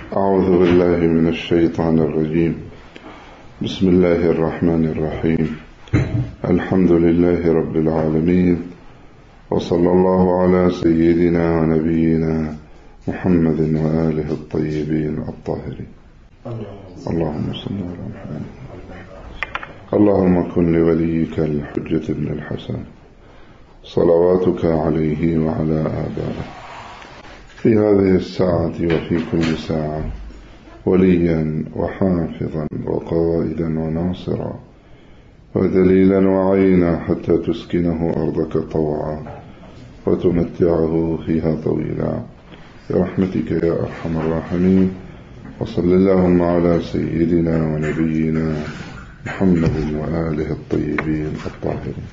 أعوذ بالله من الشيطان الرجيم. بسم الله الرحمن الرحيم. الحمد لله رب العالمين، وصلى الله على سيدنا ونبينا محمد وآله الطيبين الطاهرين. اللهم صل على محمد. اللهم كن لوليك الحجة بن الحسن صلواتك عليه وعلى آبائه في هذه الساعة وفي كل ساعة وليا وحافظا وقائدا وناصرا ودليلا وعينا حتى تسكنه أرضك طوعا وتمتعه فيها طويلا برحمتك يا أرحم الراحمين. وصل اللهم على سيدنا ونبينا محمد وآله الطيبين الطاهرين.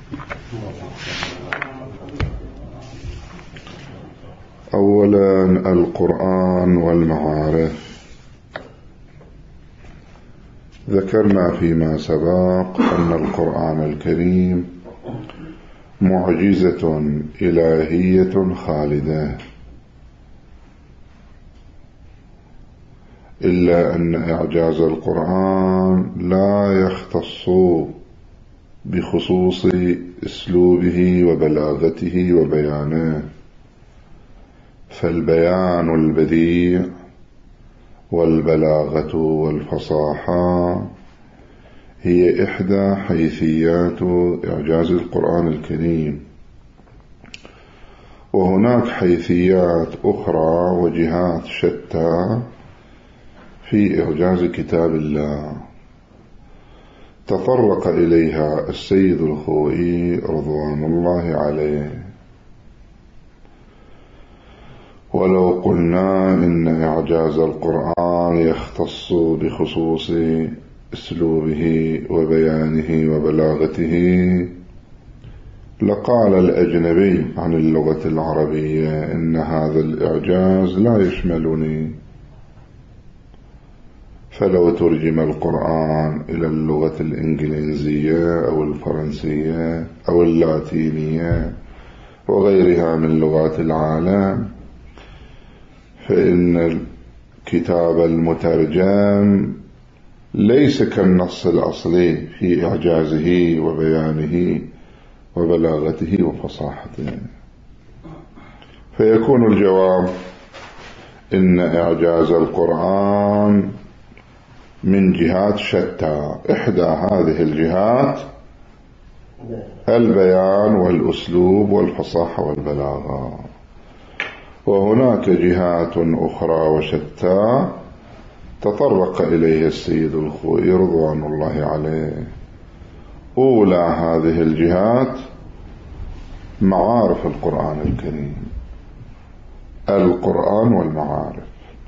أولا القرآن والمعارف. ذكرنا فيما سبق أن القرآن الكريم معجزة إلهية خالدة، إلا أن إعجاز القرآن لا يختص بخصوص أسلوبه وبلاغته وبيانه، فالبيان البديع والبلاغة والفصاحة هي إحدى حيثيات إعجاز القرآن الكريم، وهناك حيثيات أخرى وجهات شتى في إعجاز كتاب الله تطرق إليها السيد الخوئي رضوان الله عليه. ولو قلنا إن إعجاز القرآن يختص بخصوص أسلوبه وبيانه وبلاغته لقال الأجنبي عن اللغة العربية إن هذا الإعجاز لا يشملني، فلو ترجم القرآن إلى اللغة الإنجليزية أو الفرنسية أو اللاتينية وغيرها من لغات العالم فإن الكتاب المترجم ليس كالنص الأصلي في إعجازه وبيانه وبلاغته وفصاحته. فيكون الجواب إن إعجاز القرآن من جهات شتى، إحدى هذه الجهات البيان والأسلوب والفصاحة والبلاغة، وهناك جهات أخرى وشتى تطرق إليه السيد الخوئي رضوان الله عليه. أولى هذه الجهات معارف القرآن الكريم، القرآن والمعارف.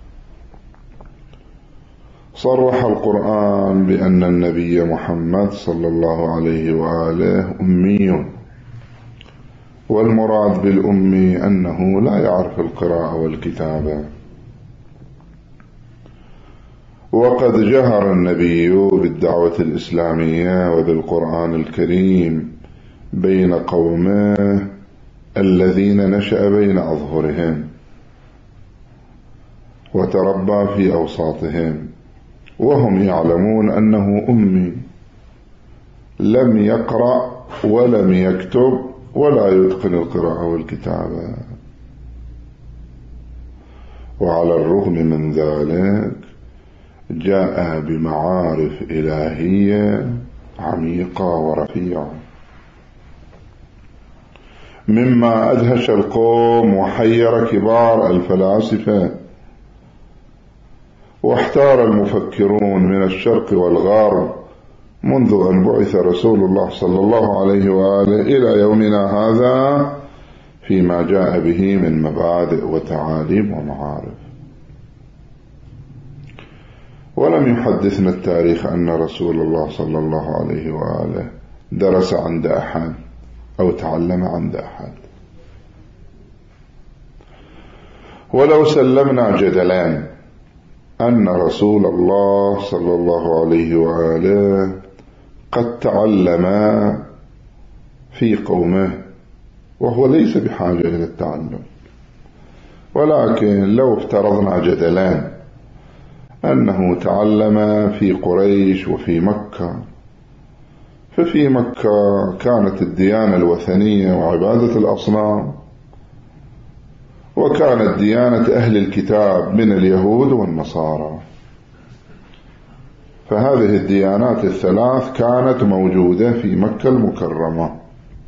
صرح القرآن بأن النبي محمد صلى الله عليه وآله أمي، والمراد بالأمي أنه لا يعرف القراءة والكتابة. وقد جهر النبي بالدعوة الإسلامية وبالقرآن الكريم بين قومه الذين نشأ بين أظهرهم وتربى في أوساطهم، وهم يعلمون أنه أمي لم يقرأ ولم يكتب ولا يتقن القراءة والكتابة. وعلى الرغم من ذلك جاء بمعارف إلهية عميقة ورفيعة، مما أدهش القوم وحير كبار الفلاسفة، واحتار المفكرون من الشرق والغرب منذ أن بعث رسول الله صلى الله عليه وآله إلى يومنا هذا فيما جاء به من مبادئ وتعاليم ومعارف. ولم يحدثنا التاريخ أن رسول الله صلى الله عليه وآله درس عند أحد أو تعلم عند أحد. ولو سلمنا جدلا أن رسول الله صلى الله عليه وآله قد تعلم في قومه وهو ليس بحاجة إلى التعلم، ولكن لو افترضنا جدلا أنه تعلم في قريش وفي مكة. ففي مكة كانت الديانة الوثنية وعبادة الأصنام، وكانت ديانة أهل الكتاب من اليهود والنصارى. فهذه الديانات الثلاث كانت موجودة في مكة المكرمة.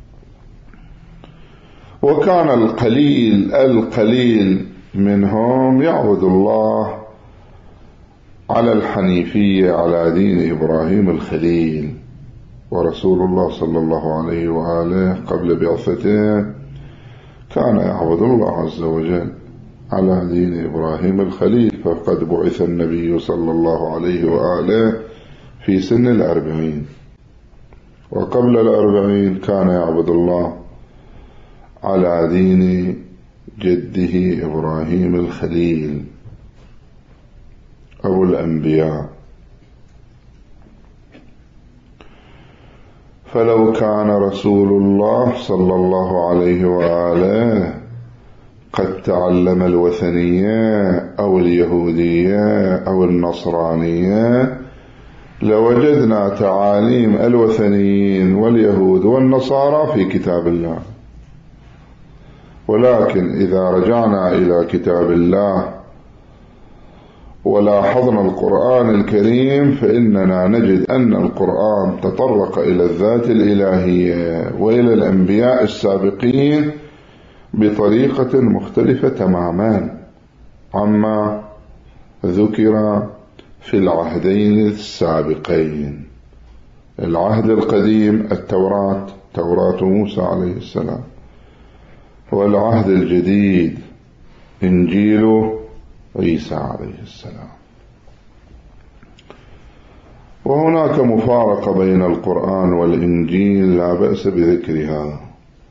وكان القليل منهم يعبد الله على الحنيفية، على دين إبراهيم الخليل. ورسول الله صلى الله عليه وآله قبل بعثته كان يعبد الله عز وجل على دين إبراهيم الخليل، فقد بعث النبي صلى الله عليه وآله في سن 40، وقبل 40 كان يعبد الله على دين جده إبراهيم الخليل أبو الأنبياء. فلو كان رسول الله صلى الله عليه وآله قد تعلم الوثنية أو اليهودية أو النصرانية لوجدنا تعاليم الوثنيين واليهود والنصارى في كتاب الله. ولكن إذا رجعنا إلى كتاب الله ولاحظنا القرآن الكريم فإننا نجد أن القرآن تطرق إلى الذات الإلهية وإلى الأنبياء السابقين بطريقة مختلفة تماما عما ذكر في العهدين السابقين. العهد القديم التوراة، توراة موسى عليه السلام، والعهد الجديد إنجيل عيسى عليه السلام. وهناك مفارقة بين القرآن والإنجيل لا بأس بذكرها.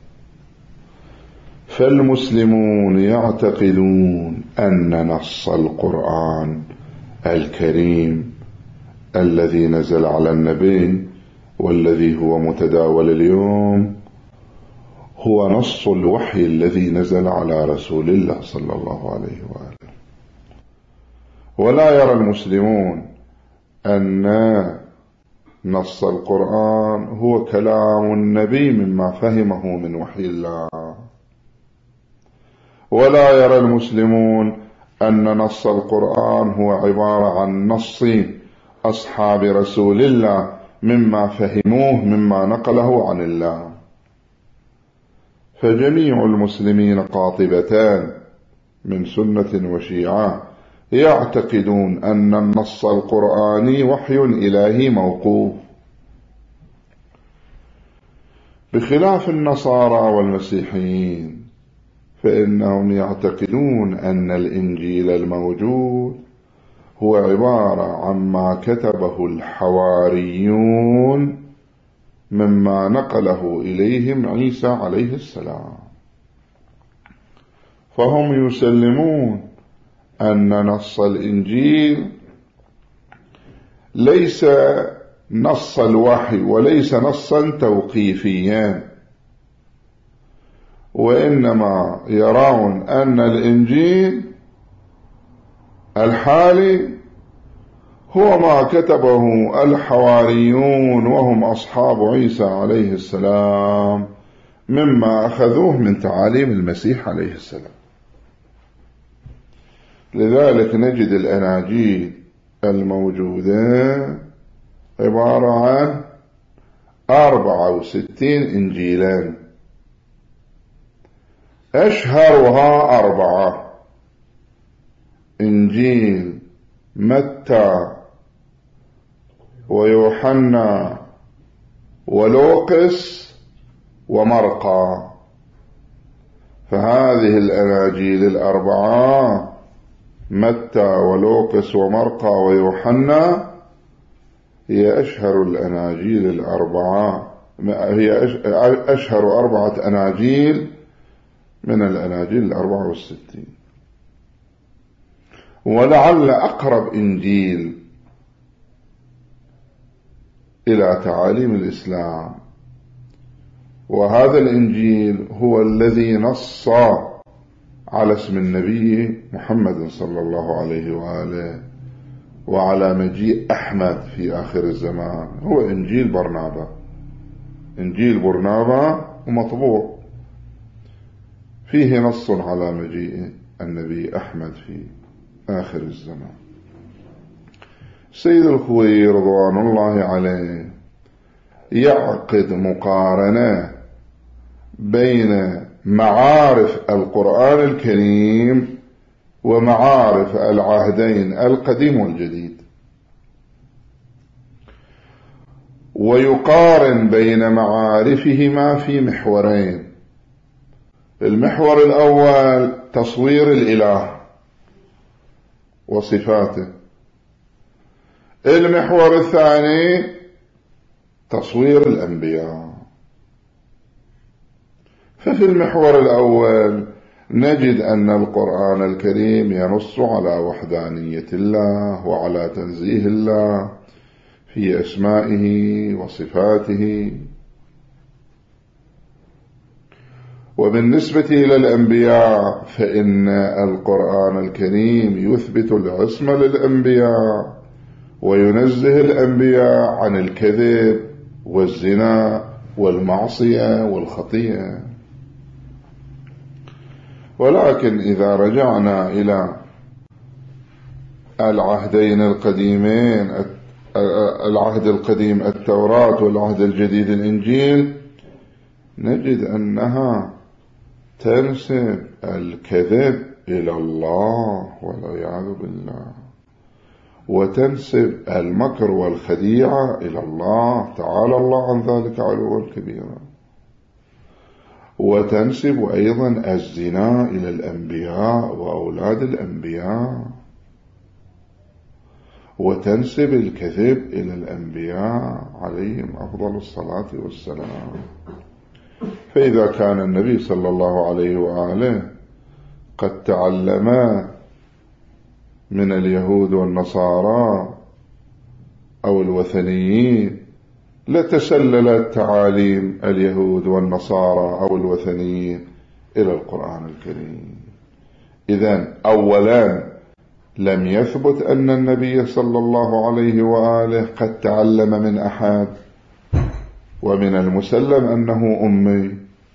فالمسلمون يعتقدون أن نص القرآن الكريم الذي نزل على النبي والذي هو متداول اليوم هو نص الوحي الذي نزل على رسول الله صلى الله عليه وآله. ولا يرى المسلمون أن نص القرآن هو كلام النبي مما فهمه من وحي الله. ولا يرى المسلمون أن نص القرآن هو عبارة عن نص أصحاب رسول الله مما فهموه مما نقله عن الله. فجميع المسلمين قاطبتان من سنة وشيعة يعتقدون أن النص القرآني وحي إلهي موقوف، بخلاف النصارى والمسيحيين فإنهم يعتقدون أن الإنجيل الموجود هو عبارة عما كتبه الحواريون مما نقله إليهم عيسى عليه السلام. فهم يسلمون أن نص الإنجيل ليس نص الوحي وليس نصا توقيفيا، وإنما يرون أن الإنجيل الحالي هو ما كتبه الحواريون وهم أصحاب عيسى عليه السلام مما أخذوه من تعاليم المسيح عليه السلام. لذلك نجد الأناجيل الموجودة عبارة عن 64 إنجيلا، أشهرها 4: إنجيل متى ويوحنا ولوقس ومرقى. فهذه الأناجيل 4 متى ولوقس ومرقى ويوحنا هي أشهر الأناجيل 4، هي أشهر 4 أناجيل من الأناجيل 64. ولعل أقرب إنجيل إلى تعاليم الإسلام وهذا الإنجيل هو الذي نص على اسم النبي محمد صلى الله عليه وآله وعلى مجيء أحمد في آخر الزمان هو إنجيل برنابا. إنجيل برنابا ومطبوع فيه نص على مجيء النبي أحمد في آخر الزمان. سيد الخوئي رضوان الله عليه يعقد مقارنة بين معارف القرآن الكريم ومعارف العهدين القديم والجديد، ويقارن بين معارفهما في محورين. المحور الأول تصوير الإله وصفاته، المحور الثاني تصوير الأنبياء. ففي المحور الأول نجد أن القرآن الكريم ينص على وحدانية الله وعلى تنزيه الله في أسمائه وصفاته. وبالنسبة إلى الأنبياء فإن القرآن الكريم يثبت العصمة للأنبياء وينزه الأنبياء عن الكذب والزنا والمعصية والخطيئة. ولكن إذا رجعنا إلى العهدين القديمين، العهد القديم التوراة والعهد الجديد الإنجيل، نجد أنها تنسب الكذب إلى الله والعياذ بالله، وتنسب المكر والخديعة إلى الله تعالى الله عن ذلك علوا كبيرا، وتنسب أيضا الزنا إلى الأنبياء وأولاد الأنبياء، وتنسب الكذب إلى الأنبياء عليهم أفضل الصلاة والسلام. فإذا كان النبي صلى الله عليه وآله قد تعلم من اليهود والنصارى أو الوثنيين لتسللت تعاليم اليهود والنصارى أو الوثنيين إلى القرآن الكريم. إذن أولا لم يثبت أن النبي صلى الله عليه وآله قد تعلم من أحد، ومن المسلم أنه أمي.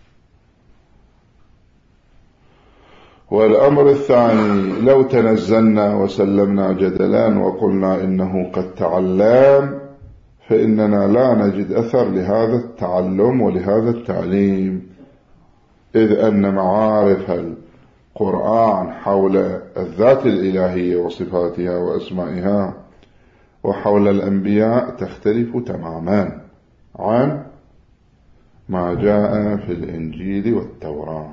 والأمر الثاني، لو تنزلنا وسلمنا جدلا وقلنا إنه قد تعلم، فإننا لا نجد أثر لهذا التعلم ولهذا التعليم، إذ أن معارف القرآن حول الذات الإلهية وصفاتها وأسمائها وحول الأنبياء تختلف تماما عن ما جاء في الإنجيل والتوراة.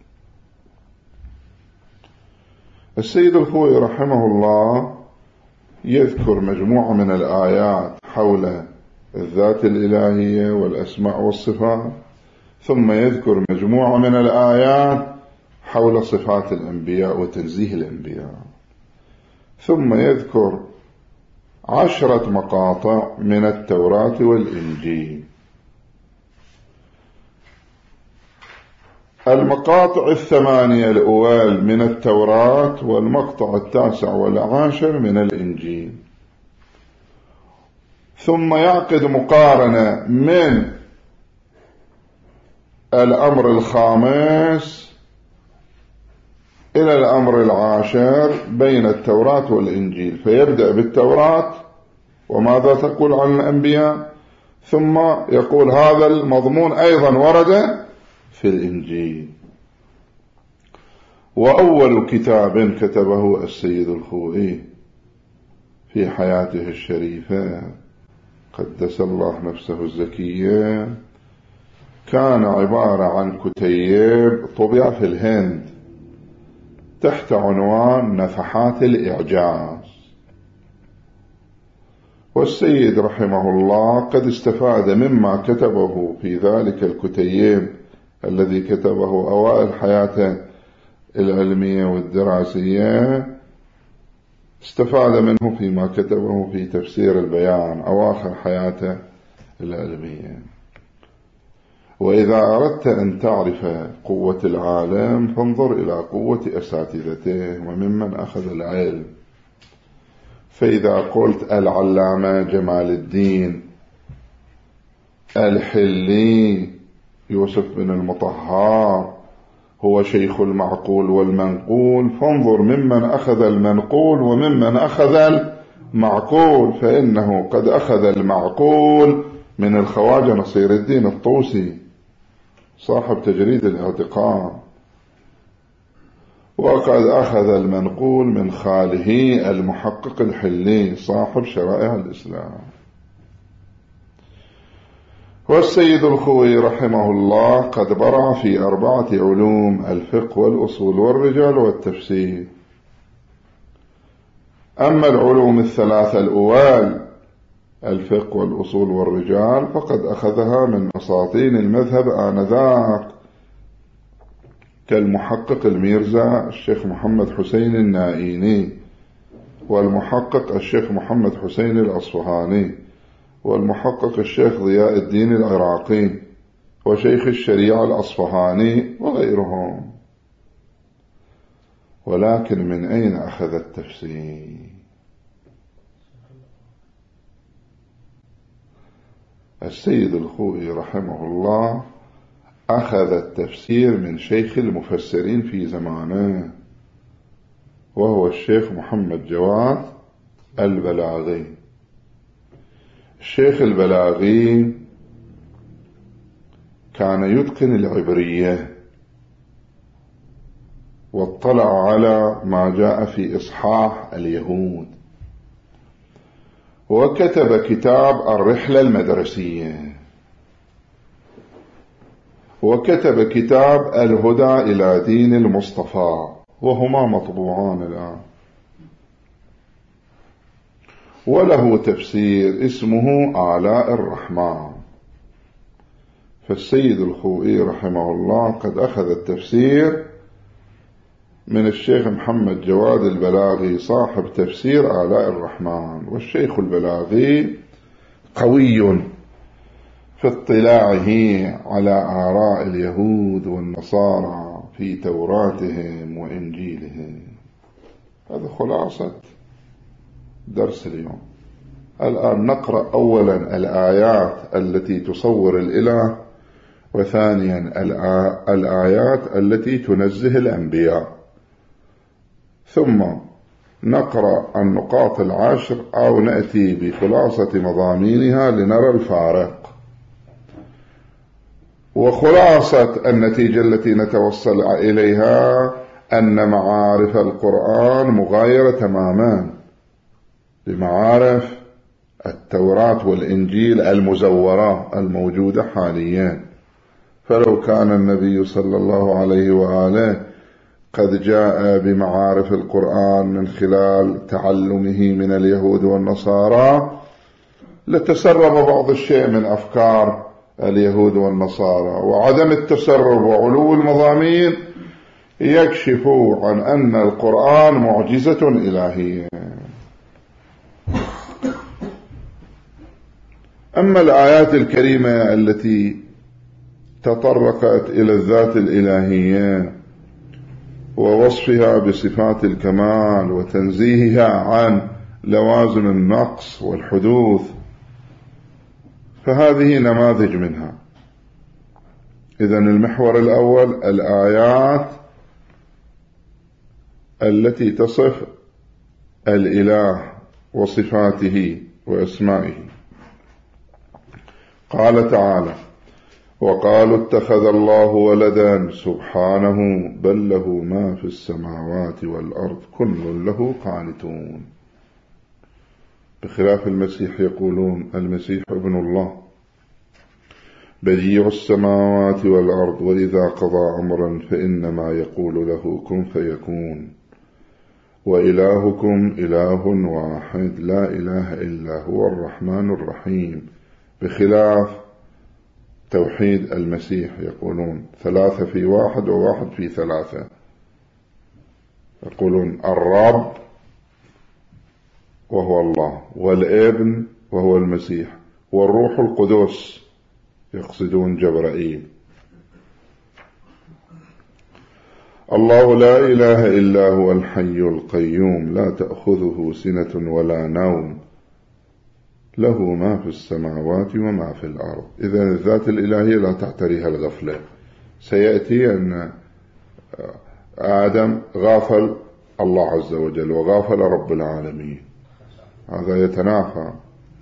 السيد الخوئي رحمه الله يذكر مجموعة من الآيات حول الذات الإلهية والأسماء والصفات، ثم يذكر مجموعة من الآيات حول صفات الأنبياء وتنزيه الأنبياء، ثم يذكر 10 مقاطع من التوراة والإنجيل. المقاطع 8 الأول من التوراة، والمقطع 9 والعاشر من الإنجيل. ثم يعقد مقارنة من الأمر 5 إلى الأمر 10 بين التوراة والإنجيل، فيبدأ بالتوراة وماذا تقول عن الأنبياء، ثم يقول هذا المضمون أيضا ورد في الإنجيل. وأول كتاب كتبه السيد الخوئي في حياته الشريفة قدس الله نفسه الزكية كان عبارة عن كتيب طبع في الهند تحت عنوان نفحات الإعجاز. والسيد رحمه الله قد استفاد مما كتبه في ذلك الكتيب الذي كتبه أوائل حياته العلمية والدراسية، استفاد منه فيما كتبه في تفسير البيان أواخر حياته العلمية. وإذا أردت أن تعرف قوة العالم فانظر إلى قوة أساتذته وممن أخذ العلم. فإذا قلت العلامة جمال الدين الحلي يوسف بن المطهر هو شيخ المعقول والمنقول، فانظر ممن أخذ المنقول وممن أخذ المعقول، فإنه قد أخذ المعقول من الخواجة نصير الدين الطوسي صاحب تجريد الاعتقاد، وقد أخذ المنقول من خاله المحقق الحلي صاحب شرائع الإسلام. والسيد الخوئي رحمه الله قد برع في 4 علوم: الفقه والأصول والرجال والتفسير. أما العلوم 3 الأول الفقه والأصول والرجال فقد أخذها من أساطين المذهب آنذاك كالمحقق الميرزا الشيخ محمد حسين النائيني، والمحقق الشيخ محمد حسين الأصفهاني، والمحقق الشيخ ضياء الدين العراقي، وشيخ الشريعة الأصفهاني وغيرهم. ولكن من أين أخذ التفسير؟ السيد الخوئي رحمه الله أخذ التفسير من شيخ المفسرين في زمانه، وهو الشيخ محمد جواد البلاغي. الشيخ البلاغي كان يتقن العبرية، واطلع على ما جاء في إصحاح اليهود، وكتب كتاب الرحلة المدرسية، وكتب كتاب الهدى إلى دين المصطفى، وهما مطبوعان الآن. وله تفسير اسمه آلاء الرحمن. فالسيد الخوئي رحمه الله قد أخذ التفسير من الشيخ محمد جواد البلاغي صاحب تفسير آلاء الرحمن. والشيخ البلاغي قوي في اطلاعه على آراء اليهود والنصارى في توراتهم وإنجيلهم. هذا خلاصة درس اليوم. الآن نقرأ أولا الآيات التي تصور الإله، وثانيا الآيات التي تنزه الأنبياء، ثم نقرأ النقاط 10 أو نأتي بخلاصة مضامينها لنرى الفارق. وخلاصة النتيجة التي نتوصل إليها أن معارف القرآن مغايرة تماما لمعارف التوراة والإنجيل المزورة الموجودة حاليا. فلو كان النبي صلى الله عليه وآله قد جاء بمعارف القرآن من خلال تعلمه من اليهود والنصارى لتسرب بعض الشيء من أفكار اليهود والنصارى، وعدم التسرب وعلو المضامين يكشف عن أن القرآن معجزة إلهية. أما الآيات الكريمة التي تطرقت إلى الذات الإلهية ووصفها بصفات الكمال وتنزيهها عن لوازم النقص والحدوث، فهذه نماذج منها. إذن المحور الأول الآيات التي تصف الإله وصفاته وأسمائه. قال تعالى: وقالوا اتخذ الله ولدا سبحانه بل له ما في السماوات والأرض كل له قانتون. بخلاف المسيح يقولون المسيح ابن الله بديع السماوات والأرض وإذا قضى أمرا فإنما يقول له كن فيكون وإلهكم إله واحد لا إله إلا هو الرحمن الرحيم. بخلاف توحيد المسيح يقولون 3 في 1 و1 في 3. يقولون الرب وهو الله، والابن وهو المسيح، والروح القدس، يقصدون جبرائيل. الله لا إله إلا هو الحي القيوم لا تأخذه سنة ولا نوم له ما في السماوات وما في الأرض. إذن الذات الإلهية لا تعتريها الغفلة. سيأتي أن آدم غافل الله عز وجل وغافل رب العالمين، هذا يتنافى.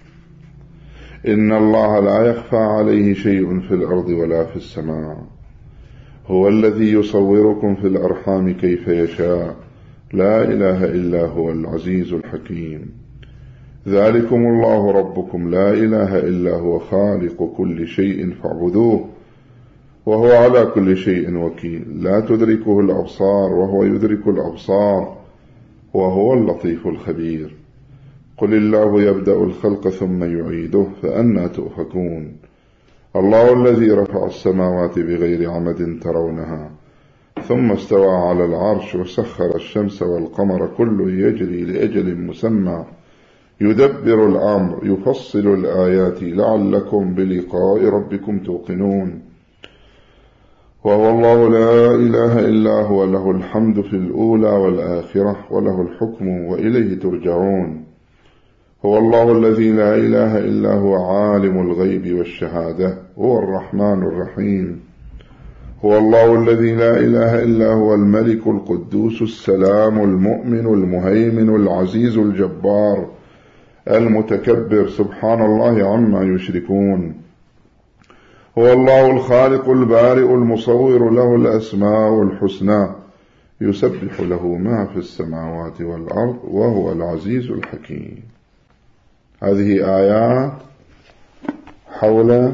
إن الله لا يخفى عليه شيء في الأرض ولا في السماء، هو الذي يصوركم في الأرحام كيف يشاء، لا إله إلا هو العزيز الحكيم. ذلكم الله ربكم لا إله إلا هو خالق كل شيء فاعبدوه وهو على كل شيء وكيل. لا تدركه الأبصار وهو يدرك الأبصار وهو اللطيف الخبير. قل الله يبدأ الخلق ثم يعيده فأنى تؤفكون. الله الذي رفع السماوات بغير عمد ترونها ثم استوى على العرش وسخر الشمس والقمر كل يجري لأجل مسمى يدبر الأمر يفصل الآيات لعلكم بلقاء ربكم توقنون. وهو الله لا إله إلا هو له الحمد في الأولى والآخرة وله الحكم وإليه ترجعون. هو الله الذي لا إله إلا هو عالم الغيب والشهادة هو الرحمن الرحيم. هو الله الذي لا إله إلا هو الملك القدوس السلام المؤمن المهيمن العزيز الجبار المتكبر سبحان الله عما يشركون. هو الله الخالق البارئ المصور له الأسماء الحسنى يسبح له ما في السماوات والأرض وهو العزيز الحكيم. هذه آيات حول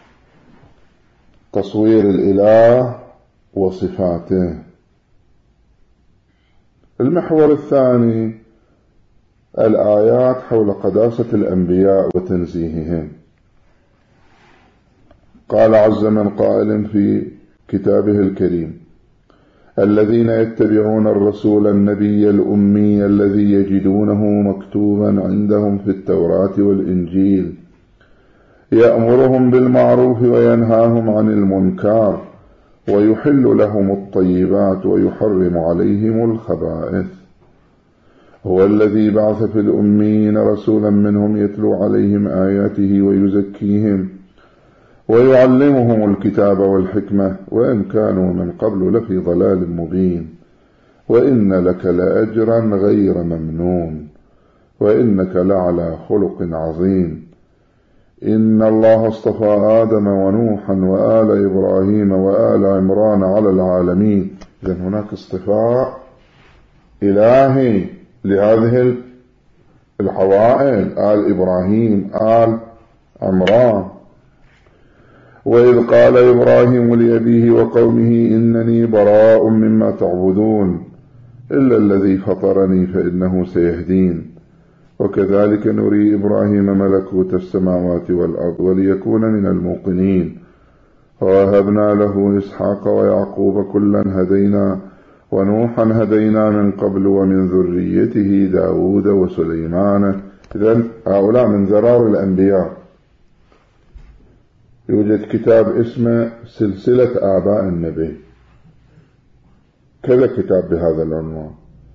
تصوير الإله وصفاته. المحور الثاني الآيات حول قداسة الأنبياء وتنزيههم. قال عز من قائل في كتابه الكريم: الذين يتبعون الرسول النبي الأمي الذي يجدونه مكتوبا عندهم في التوراة والإنجيل يأمرهم بالمعروف وينهاهم عن المنكر ويحل لهم الطيبات ويحرم عليهم الخبائث. هو الذي بعث في الأميين رسولا منهم يتلو عليهم آياته ويزكيهم ويعلمهم الكتاب والحكمة وإن كانوا من قبل لفي ضلال مبين وإن لك لأجرا غير ممنون وإنك لعلى خلق عظيم. إن الله اصطفى آدم ونوحا وآل إبراهيم وآل عمران على العالمين. إذن هناك اصطفاء إلهي لهذه الحوائل، آل إبراهيم آل عمران. وإذ قال إبراهيم لأبيه وقومه إنني براء مما تعبدون إلا الذي فطرني فإنه سيهدين. وكذلك نري إبراهيم ملكوت السماوات والأرض وليكون من الموقنين. ووهبنا له إسحاق ويعقوب كلا هدينا ونوحا هدينا من قبل ومن ذريته داود وسليمان. إذن هؤلاء من ذرار الأنبياء. يوجد كتاب اسمه سلسلة آباء النبي، كذا كتاب بهذا العنوان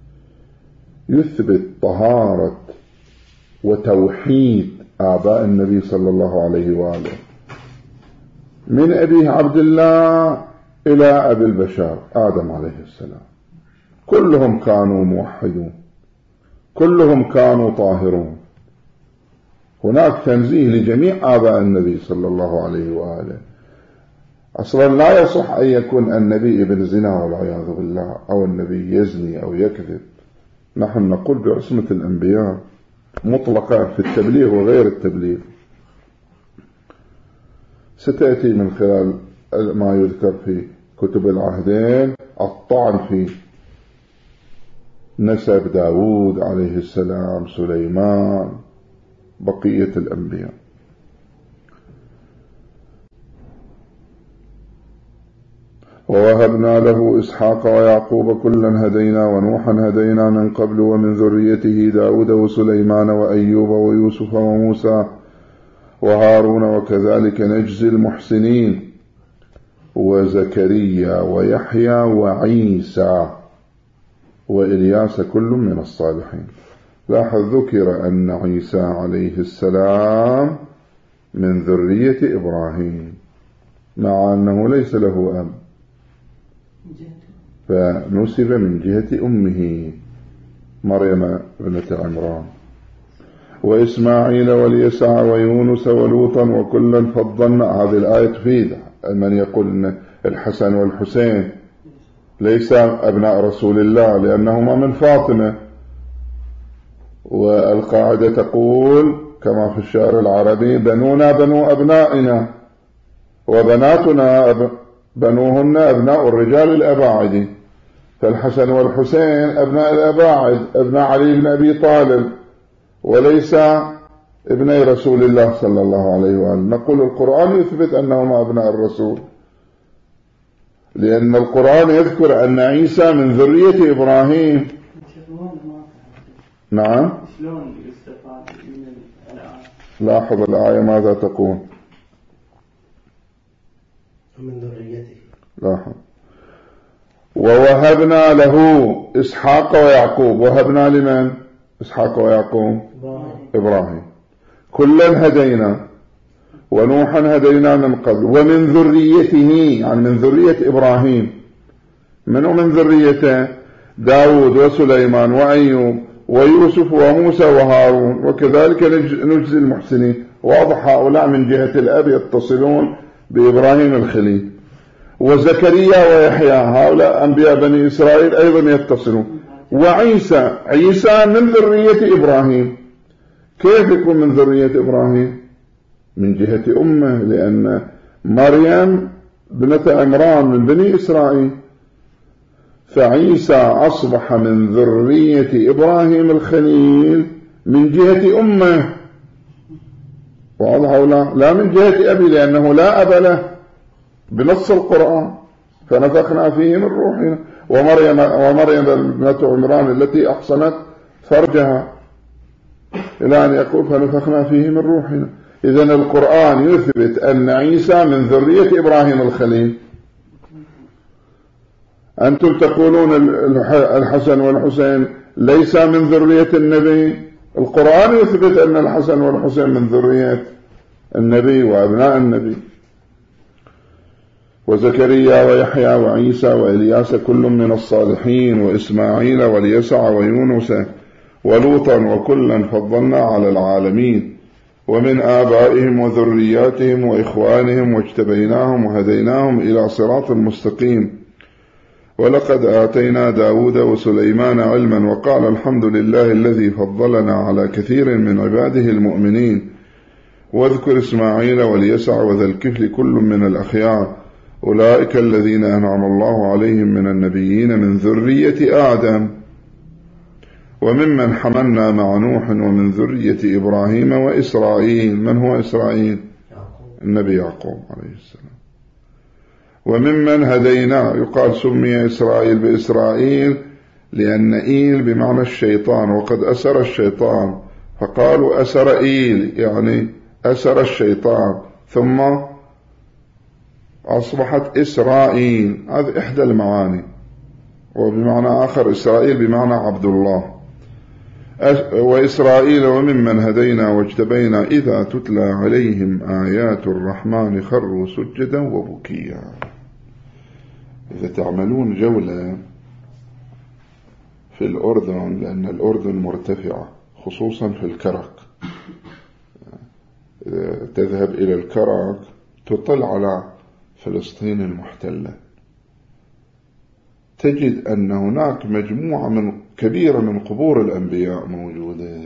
يثبت طهارة وتوحيد آباء النبي صلى الله عليه وآله من أبيه عبد الله إلى أبي البشر آدم عليه السلام. كلهم كانوا موحدون، كلهم كانوا طاهرون. هناك تنزيه لجميع آباء النبي صلى الله عليه وآله. أصلا لا يصح أن يكون النبي ابن زنا والعياذ بالله أو النبي يزني أو يكذب. نحن نقول بعصمة الأنبياء مطلقة في التبليغ وغير التبليغ. ستأتي من خلال ما يذكر في كتب العهدين الطعن في نسب داود عليه السلام، سليمان، بقية الأنبياء. ووهبنا له إسحاق ويعقوب كلا هدينا ونوحا هدينا من قبل ومن ذريته داود وسليمان وأيوب ويوسف وموسى وهارون وكذلك نجزي المحسنين. وزكريا ويحيى وعيسى وإلياس كل من الصالحين. لاحظ ذكر أن عيسى عليه السلام من ذرية إبراهيم مع أنه ليس له أب، فنسب من جهة أمه مريم بنت عمران. وإسماعيل واليسع ويونس ولوطا وكلا فضلنا. هذه الآية تفيد من يقول أن الحسن والحسين ليس أبناء رسول الله لأنهما من فاطمة، والقاعدة تقول كما في الشعر العربي: بنونا بنو أبنائنا وبناتنا بنوهن أبناء الرجال الأباعد. فالحسن والحسين أبناء الأباعد، أبناء علي بن أبي طالب، وليس ابني رسول الله صلى الله عليه وآله. نقول القرآن يثبت أنهما أبناء الرسول، لأن القرآن يذكر أن عيسى من ذرية إبراهيم. نعم. لاحظ الآية ماذا تقول؟ من ذريته. لاحظ: ووهبنا له إسحاق ويعقوب. وهبنا لمن؟ إسحاق ويعقوب. إبراهيم. كلا هدينا، ونوحا هدينا من قبل، ومن ذريته، يعني من ذرية إبراهيم. منه من ذريته؟ داود وسليمان وأيوب ويوسف وموسى وهارون، وكذلك نجزي المحسنين. واضح هؤلاء من جهة الأب يتصلون بإبراهيم الخليل. وزكريا ويحيى هؤلاء أنبياء بني إسرائيل أيضا يتصلون. وعيسى، عيسى من ذرية إبراهيم. كيف يكون من ذرية إبراهيم؟ من جهة أمه، لأن مريم بنت عمران من بني إسرائيل، فعيسى أصبح من ذرية إبراهيم الخليل من جهة أمه. واضح ولا لا؟ من جهة أبي، لأنه لا أب له بنص القرآن: فنفخنا فيه من روحنا. ومريم بنت عمران التي أحصنت فرجها، إلى أن يقول فنفخنا فيه من روحنا. إذن القرآن يثبت أن عيسى من ذرية إبراهيم الخليل. أنتم تقولون الحسن والحسين ليس من ذرية النبي. القرآن يثبت أن الحسن والحسين من ذرية النبي وأبناء النبي. وزكريا ويحيى وعيسى وإلياس كل من الصالحين، وإسماعيل واليسع ويونس ولوطا وكلا فضلنا على العالمين، ومن آبائهم وذرياتهم وإخوانهم واجتبيناهم وهديناهم إلى صراط مستقيم. ولقد آتينا داود وسليمان علما، وقال الحمد لله الذي فضلنا على كثير من عباده المؤمنين. واذكر إسماعيل واليسع وذا الكفل كل من الأخيار، أولئك الذين أنعم الله عليهم من النبيين من ذرية آدم وممن حملنا مع نوح ومن ذرية إبراهيم وإسرائيل. من هو إسرائيل؟ النبي يعقوب عليه السلام. وممن هدينا. يقال سمي إسرائيل بإسرائيل لأن إيل بمعنى الشيطان، وقد أسر الشيطان فقالوا أسر إيل، يعني أسر الشيطان، ثم أصبحت إسرائيل. هذه إحدى المعاني. وبمعنى آخر إسرائيل بمعنى عبد الله. وإسرائيل وممن هدينا واجتبينا إذا تتلى عليهم آيات الرحمن خروا سجدا وبكيا. إذا تعملون جولة في الأردن، لأن الأردن مرتفعة خصوصا في الكرك، تذهب إلى الكرك تطل على فلسطين المحتلة، تجد أن هناك مجموعة كبيرة من قبور الأنبياء موجودة،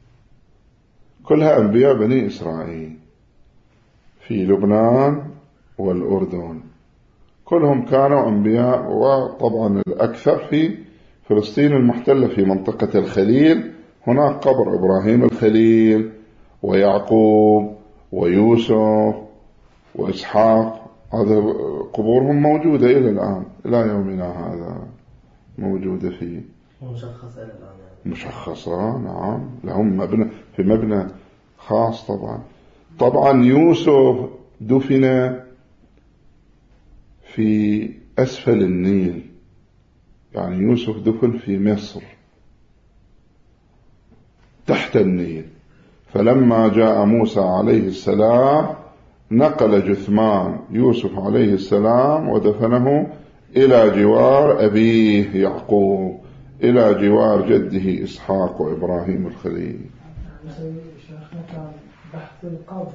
كلها أنبياء بني إسرائيل في لبنان والأردن، كلهم كانوا أنبياء. وطبعا الأكثر في فلسطين المحتلة في منطقة الخليل، هناك قبر إبراهيم الخليل ويعقوب ويوسف وإسحاق، هذه قبورهم موجودة إلى الآن، إلى يومنا هذا موجودة فيه، مشخصة إلى الآن. مشخصة، نعم، لهم مبنى، في مبنى خاص. طبعا يوسف دفن في أسفل النيل، يعني يوسف دفن في مصر تحت النيل. فلما جاء موسى عليه السلام نقل جثمان يوسف عليه السلام ودفنه إلى جوار أبيه يعقوب، إلى جوار جده إسحاق وإبراهيم الخليل. شيخنا كان بحث القبر،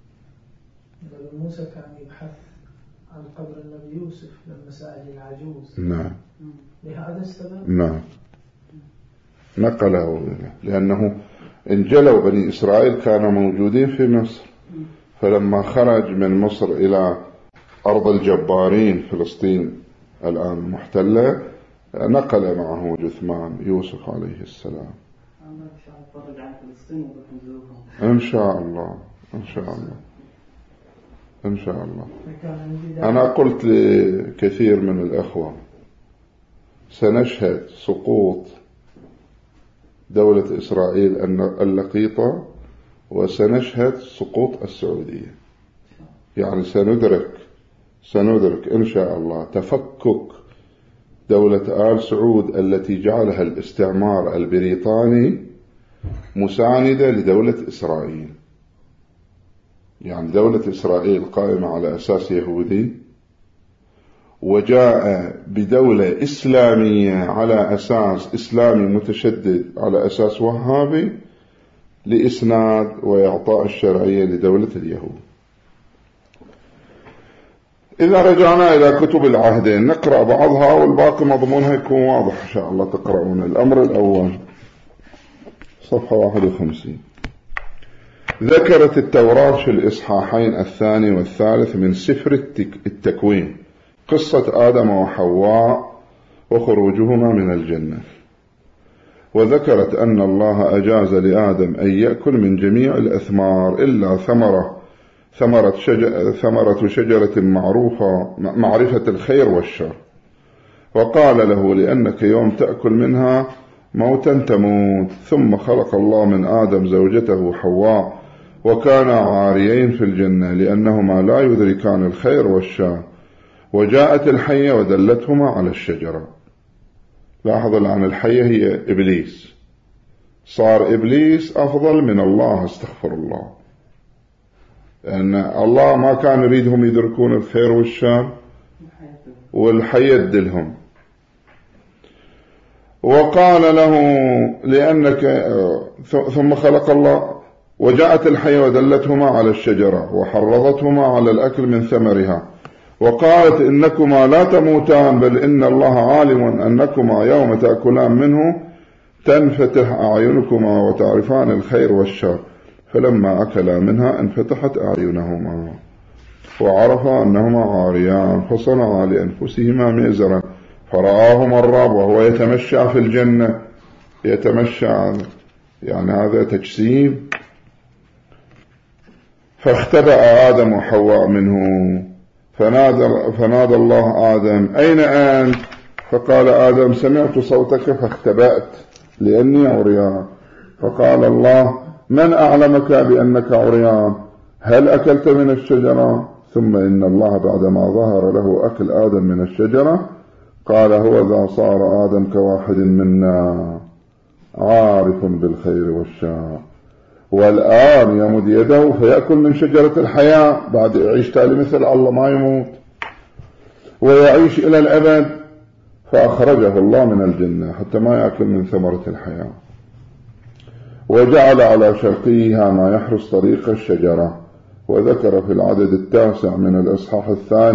موسى كان يبحث عن قبر النبي يوسف لما سأل العجوز. نعم. لهذا السبب؟ نعم، نقله لأنه انجلوا بني إسرائيل كانوا موجودين في مصر، فلما خرج من مصر إلى أرض الجبارين فلسطين الآن محتلة نقل معه جثمان يوسف عليه السلام. إن شاء الله، إن شاء الله، إن شاء الله. أنا قلت لكثير من الأخوة سنشهد سقوط دولة إسرائيل اللقيطة، وسنشهد سقوط السعودية. يعني سندرك إن شاء الله تفكك دولة آل سعود التي جعلها الاستعمار البريطاني مساندة لدولة إسرائيل. يعني دولة إسرائيل قائمة على أساس يهودي، وجاء بدولة إسلامية على أساس إسلامي متشدد على أساس وهابي لإسناد وإعطاء الشرعية لدولة اليهود. إذا رجعنا إلى كتب العهدين نقرأ بعضها والباقي مضمونها يكون واضح إن شاء الله تقرؤون. الأمر الأول صفحة 51. ذكرت التوراة في الإصحاحين الثاني والثالث من سفر التكوين قصة آدم وحواء وخروجهما من الجنة، وذكرت أن الله أجاز لآدم أن يأكل من جميع الأثمار إلا ثمرة شجرة معرفة الخير والشر، وقال له لأنك يوم تأكل منها موتا تموت. ثم خلق الله من آدم زوجته حواء، وكانا عاريين في الجنة لأنهما لا يدركان الخير والشر، وجاءت الحية ودلتهما على الشجرة. لاحظوا الآن الحية هي إبليس، صار إبليس أفضل من الله، استغفر الله، لأن الله ما كان يريدهم يدركون الخير والشر، والحية تدلهم. وقال له لأنك ثم خلق الله وجاءت الحية ودلتهما على الشجرة وحرضتهما على الأكل من ثمرها، وقالت إنكما لا تموتان بل إن الله عالم أنكما يوم تأكلان منه تنفتح أعينكما وتعرفان الخير والشر، فلما أكلا منها انفتحت أعينهما وعرفا أنهما عاريان، فصنعا لأنفسهما مئزرا فرآهما الرب وهو يتمشى في الجنة. يتمشى يعني هذا تجسيم. فاختبأ آدم وحواء منه، فنادى الله آدم أين أنت؟ فقال آدم سمعت صوتك فاختبأت لأني عريان. فقال الله من أعلمك بأنك عريان؟ هل أكلت من الشجرة؟ ثم إن الله بعدما ظهر له أكل آدم من الشجرة قال هو ذا صار آدم كواحد منا عارف بالخير والشر، والآن يمد يده فيأكل من شجرة الحياة، بعد يعيش تالي مثل الله ما يموت ويعيش إلى الأبد. فأخرجه الله من الجنة حتى ما يأكل من ثمرة الحياة، وجعل على شرقيها ما يحرس طريق الشجرة. وذكر في العدد 9 من الإصحاح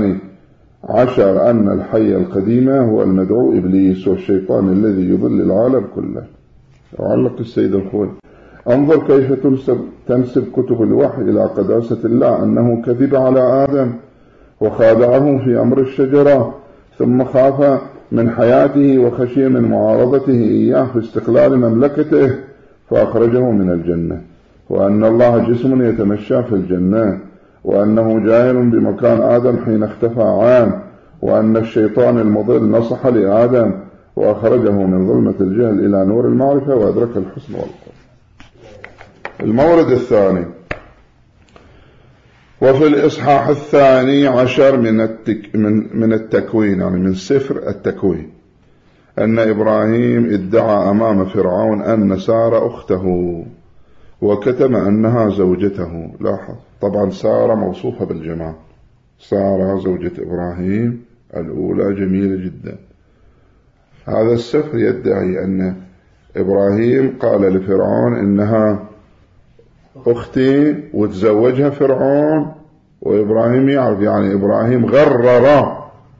12 أن الحي القديمة هو المدعو إبليس والشيطان الذي يضل العالم كله. وعلق السيد الخوي انظر كيف تنسب كتب الوحي إلى قداسة الله أنه كذب على آدم وخادعه في أمر الشجرة، ثم خاف من حياته وخشي من معارضته إياه في استقلال مملكته فأخرجه من الجنة، وأن الله جسم يتمشى في الجنة، وأنه جاهل بمكان آدم حين اختفى عام، وأن الشيطان المضل نصح لآدم وأخرجه من ظلمة الجهل إلى نور المعرفة وأدرك الحسن والقرب. المورد الثاني وفي الإصحاح 12 من التكوين، يعني من سفر التكوين، أن إبراهيم ادعى أمام فرعون أن سارة أخته وكتم أنها زوجته. لاحظ طبعا سارة موصوفة بالجمال، سارة زوجة إبراهيم الأولى جميلة جدا. هذا السفر يدعي أن إبراهيم قال لفرعون إنها أختي وتزوجها فرعون، وإبراهيم يعرف، يعني إبراهيم غرر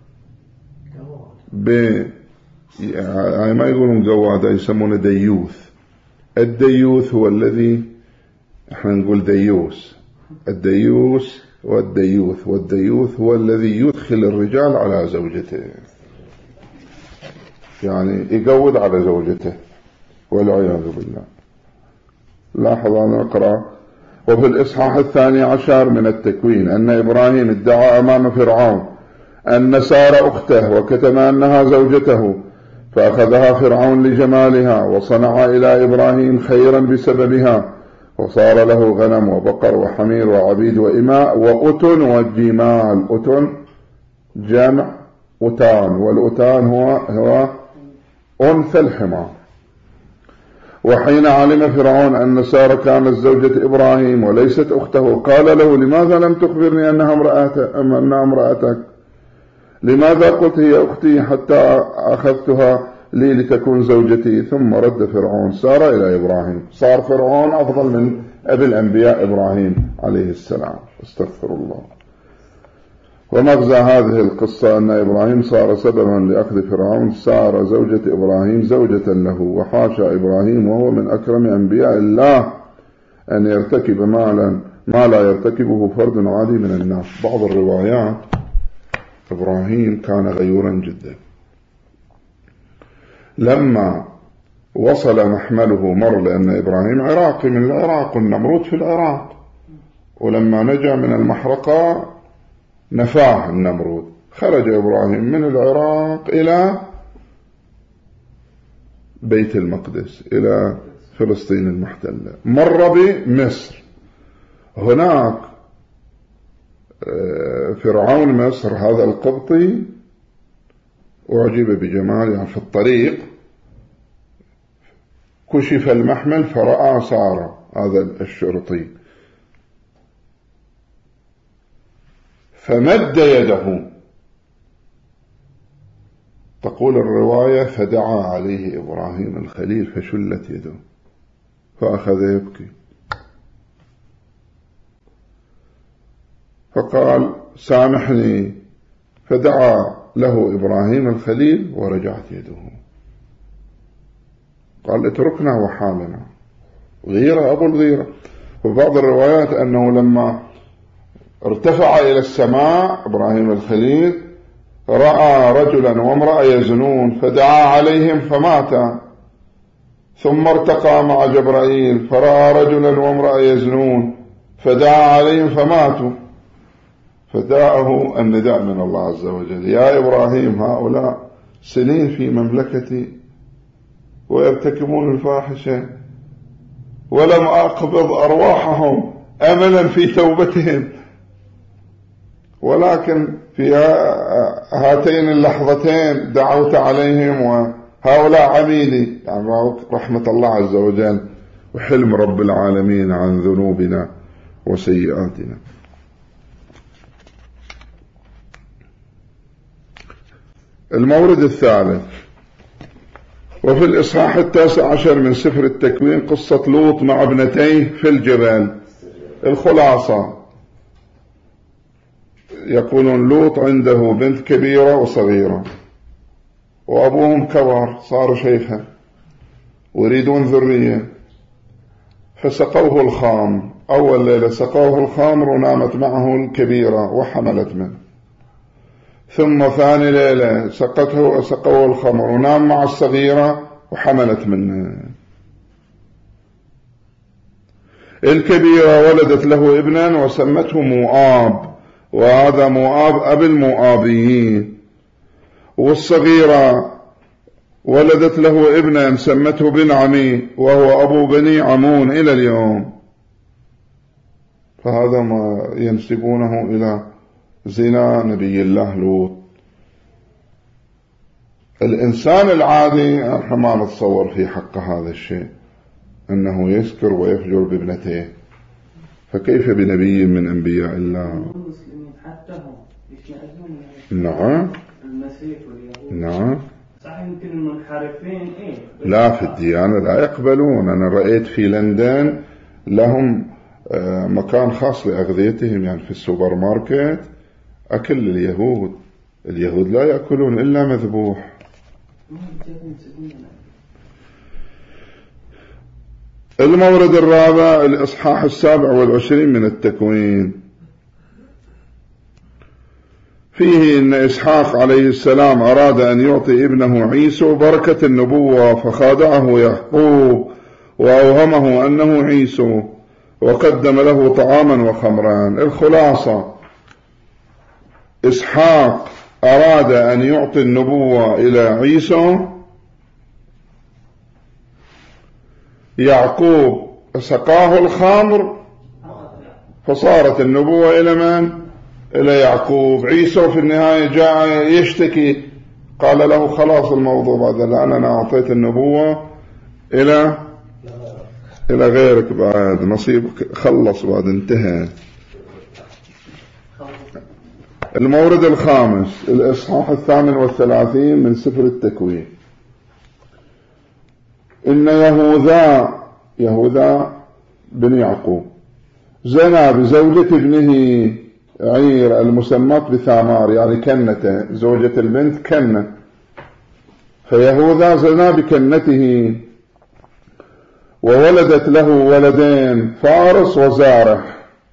يعني ما يقولون قوادة، يسمونه ديوث. الديوث هو الذي احنا نقول ديوس، الديوس والديوث، والديوث هو الذي يدخل الرجال على زوجته، يعني يقود على زوجته والعياذ بالله. لاحظ أنا أقرأ: وفي الإصحاح 12 من التكوين أن إبراهيم ادعى أمام فرعون أن سارة أخته وكتم أنها زوجته، فأخذها فرعون لجمالها وصنع إلى إبراهيم خيرا بسببها، وصار له غنم وبقر وحمير وعبيد وإماء وأتن وجمال. أتن جمع أتان، والأتان هو أنثى الحمار. وحين علم فرعون أن سارة كانت زوجة إبراهيم وليست أخته قال له: لماذا لم تخبرني أنها امرأتك؟ لماذا قلت هي أختي حتى أخذتها لي لتكون زوجتي؟ ثم رد فرعون سارة إلى إبراهيم. صار فرعون أفضل من أبي الأنبياء إبراهيم عليه السلام، استغفر الله. ومغزى هذه القصة أن إبراهيم صار سببا لأخذ فرعون سارة زوجة إبراهيم زوجة له، وحاشا إبراهيم وهو من أكرم أنبياء الله أن يرتكب ما لا يرتكبه فرد عادي من الناس. بعض الروايات إبراهيم كان غيورا جدا. لما وصل محمله مر، لأن إبراهيم عراقي من العراق والنمرود في العراق، ولما نجا من المحرقة نفاه النمرود، خرج إبراهيم من العراق إلى بيت المقدس، إلى فلسطين المحتلة، مر بمصر. هناك فرعون مصر هذا القبطي أعجب بجمالها. في الطريق كشف المحمل فرأى سارة هذا الشرطي، فمد يده، تقول الرواية فدعا عليه إبراهيم الخليل فشلت يده، فأخذ يبكي، فقال: سامحني. فدعا له إبراهيم الخليل ورجعت يده. قال: اتركنا وحالنا. غيرة أبو الغيرة. وبعض الروايات أنه لما ارتفع إلى السماء إبراهيم الخليل رأى رجلا وامرأة يزنون فدعا عليهم فماتا، ثم ارتقى مع جبرائيل فرأى رجلا وامرأة يزنون فدعا عليهم فماتوا، فداءه النداء من الله عز وجل: يا إبراهيم هؤلاء سنين في مملكتي ويرتكبون الفاحشة ولم أقبض أرواحهم أملا في توبتهم، ولكن في هاتين اللحظتين دعوت عليهم وهؤلاء عبيدي. يعني رحمة الله عز وجل وحلم رب العالمين عن ذنوبنا وسيئاتنا. المورد الثالث: وفي الإصحاح 19 من سفر التكوين قصة لوط مع ابنتيه في الجبل. الخلاصة: يقولون لوط عنده بنت كبيرة وصغيرة، وأبوهم كبر صار شيخا ويريدون ذرية، فسقوه الخام. أول ليلة سقوه الخمر ونامت معه الكبيرة وحملت منه، ثم ثاني ليلة سقوه الخمر ونام مع الصغيرة وحملت منه. الكبيرة ولدت له ابنا وسمته مؤاب، وهذا مؤاب أبي المؤابيين، والصغيرة ولدت له ابنا سمته بن عمي وهو أبو بني عمون إلى اليوم. فهذا ما ينسبونه إلى زنا نبي الله لوط. الإنسان العادي ما نتصور في حق هذا الشيء أنه يسكر ويفجر بابنته، فكيف بنبي من أنبياء الله؟ المسلمين حتى هم يشمئزون. نعم المسيح واليهود. نعم. صح يمكن المنحرفين لا في الديانة لا يقبلون. أنا رأيت في لندن لهم مكان خاص لأغذيتهم، يعني في السوبر ماركت أكل اليهود لا يأكلون إلا مذبوح. المورد الرابع الإصحاح 27 من التكوين، فيه إن إسحاق عليه السلام أراد أن يعطي ابنه عيسو بركة النبوة، فخادعه يعقوب وأوهمه أنه عيسو وقدم له طعاما وخمرا. الخلاصة إسحاق أراد أن يعطي النبوة إلى عيسو، يعقوب سقاه الخمر فصارت النبوة إلى من؟ إلى يعقوب. عيسو في النهاية جاء يشتكي، قال له خلاص الموضوع بعد الآن أنا أعطيت النبوة إلى غيرك، بعد نصيبك خلص بعد انتهى. المورد الخامس الإصحاح 38 من سفر التكوين، إن يهوذا بن يعقوب زنى بزوجة ابنه عير المسمى بثامار، يعني كنته، زوجة البنت كنة، فيهوذا زنى بكنته وولدت له ولدين فارس وزارح.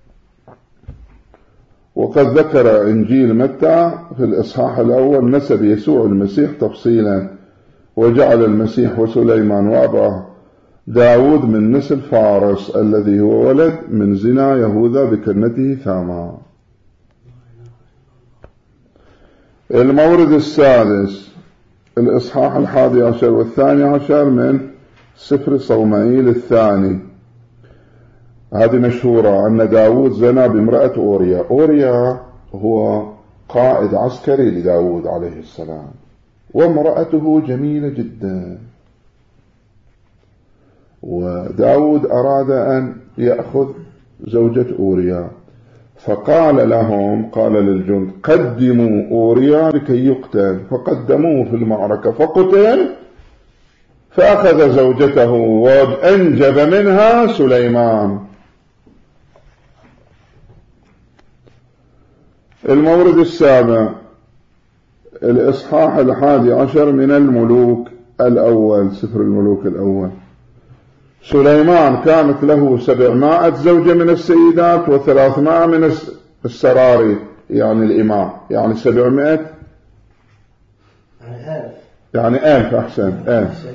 وقد ذكر إنجيل متى في الإصحاح الأول نسب يسوع المسيح تفصيلا، وجعل المسيح وسليمان وأباه داود من نسل فارس الذي هو ولد من زنا يهوذا بكنته ثامار. المورد السادس الإصحاح 11 و12 من سفر صومعيل الثاني، هذه مشهورة أن داود زنى بامرأة أوريا هو قائد عسكري لداود عليه السلام، وامرأته جميلة جدا، وداود أراد أن يأخذ زوجة أوريا، فقال للجند قدموا أوريا لكي يقتل، فقدموه في المعركة فقتل، فأخذ زوجته وأنجب منها سليمان. المورد السابع الإصحاح 11 من الملوك الأول، سفر الملوك الأول، سليمان كانت له 700 زوجة من السيدات و300 من السراري، يعني الإماء، يعني 700 يعني 1000 أحسن 1000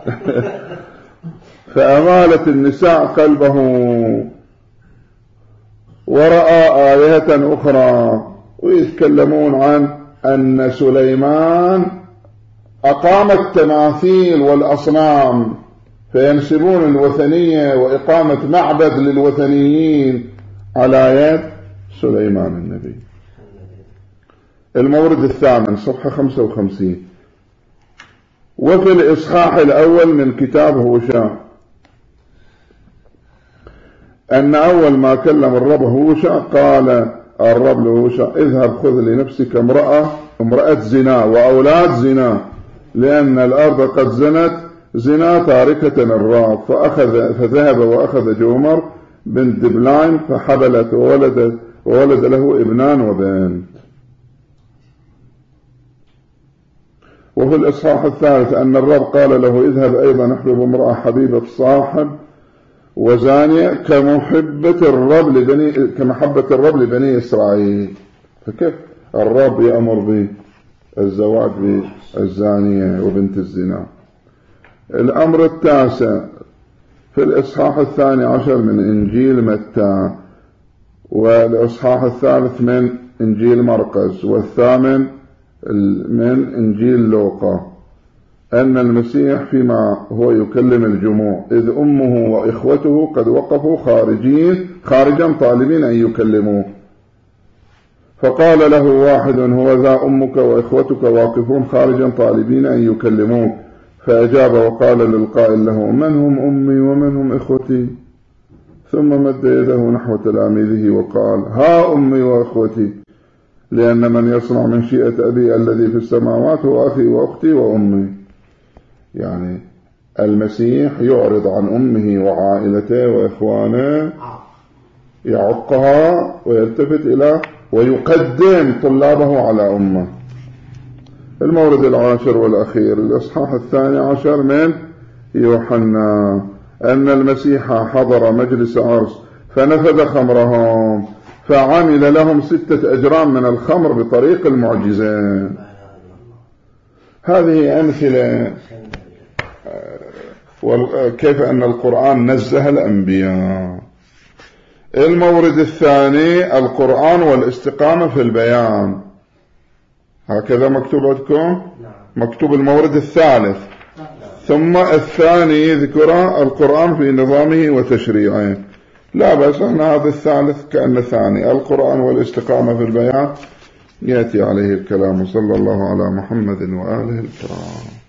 فأمالت النساء قلبه ورأى آية أخرى، ويتكلمون عن أن سليمان أقام التماثيل والأصنام، فينسبون الوثنية وإقامة معبد للوثنيين على يد سليمان النبي. المورد الثامن صفحة 55، وفي الإصحاح الأول من كتاب هوشع أن أول ما كلم الرب هوشع قال الرب لهوشع اذهب خذ لنفسك امرأة زنا وأولاد زنا، لأن الأرض قد زنت زنا تاركة الراب. فذهب وأخذ جومر بنت دبلايم فحبلت وولد له ابنان وبنت. وفي الإصحاح الثالث أن الرب قال له اذهب أيضا احبب امرأة حبيبة صاحب وزانية كمحبة الرب لبني إسرائيل. فكيف الرب يأمر بالزواج بالزانية وبنت الزنا؟ الأمر التاسع في الإصحاح 12 من إنجيل متى، والإصحاح 3 من إنجيل مرقس، والثامن من إنجيل لوقا، أن المسيح فيما هو يكلم الجموع إذ أمه وإخوته قد وقفوا خارجا طالبين أن يكلموه، فقال له واحد هو ذا أمك وإخوتك واقفون خارجا طالبين أن يكلموك، فأجاب وقال للقائل له من هم أمي ومن هم إخوتي؟ ثم مد يده نحو تلاميذه وقال ها أمي وإخوتي، لأن من يصنع من شيئة أبي الذي في السماوات هو أخي وأختي وأمي. يعني المسيح يعرض عن أمه وعائلته وإخوانه، يعقها ويلتفت إلى ويقدم طلابه على أمه. المورد 10 والأخير الإصحاح 12 من يوحنا أن المسيح حضر مجلس عرس فنفذ خمرهم فعمل لهم 6 أجرام من الخمر بطريق المعجزة. هذه أمثلة كيف أن القرآن نزه الأنبياء. المورد الثاني القرآن والاستقامة في البيان، هكذا مكتوب عندكم؟ مكتوب المورد الثالث، ثم الثاني ذكر القرآن في نظامه وتشريعه. لا بس احنا هذا الثالث كأن ثاني القرآن والاستقامة في البيان يأتي عليه الكلام. صلى الله على محمد وآله الكرام.